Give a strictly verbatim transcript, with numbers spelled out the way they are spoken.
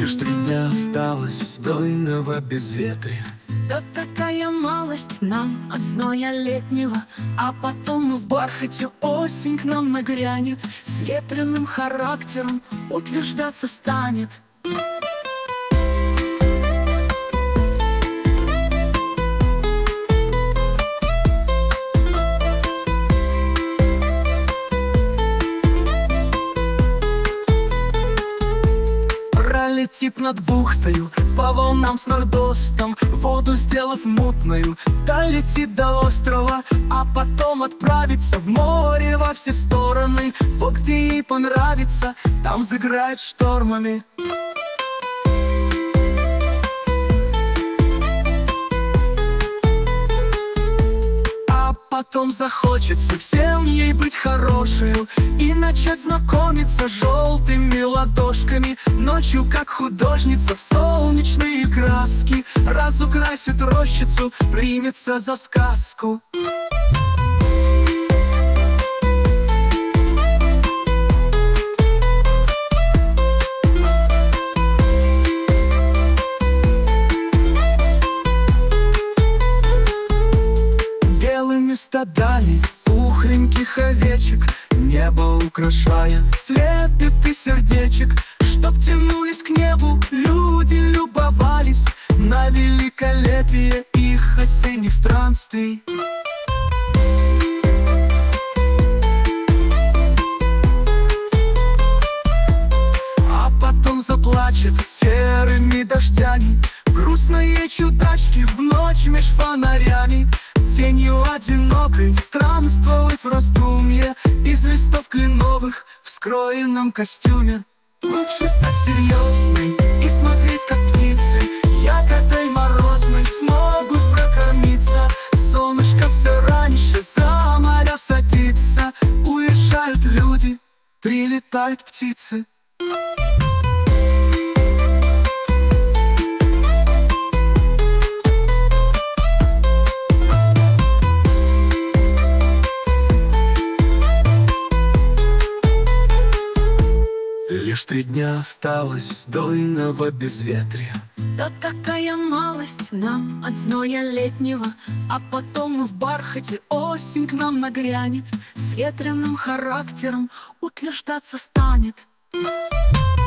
Лишь три дня осталось до иного безветрия. Да такая малость нам от зноя летнего, а потом в бархате осень к нам нагрянет, с ветреным характером утверждаться станет. Летит над бухтою, по волнам с нордостом, воду сделав мутною, долетит до острова, а потом отправится в море во все стороны. Вот где ей понравится, там заиграет штормами. Потом захочется всем ей быть хорошею и начать знакомиться с желтыми ладошками. Ночью, как художница, в солнечные краски разукрасит рощицу, примется за сказку. Стадами пухленьких овечек небо украшая, слепит и сердечек, чтоб тянулись к небу люди, любовались на великолепие их осенних странствий. А потом заплачет серыми дождями грустные чудачки в ночь меж фонарями. Тенью одинокой странствовать в раздумье из листов кленовых в скроенном костюме. Лучше стать серьезной и смотреть, как птицы ягодой морозной смогут прокормиться. Солнышко все раньше за моря садится, уезжают люди, прилетают птицы. Лишь три дня осталось до иного безветрия. Да такая малость нам от зноя летнего, а потом в бархате осень к нам нагрянет, с ветреным характером утверждаться станет.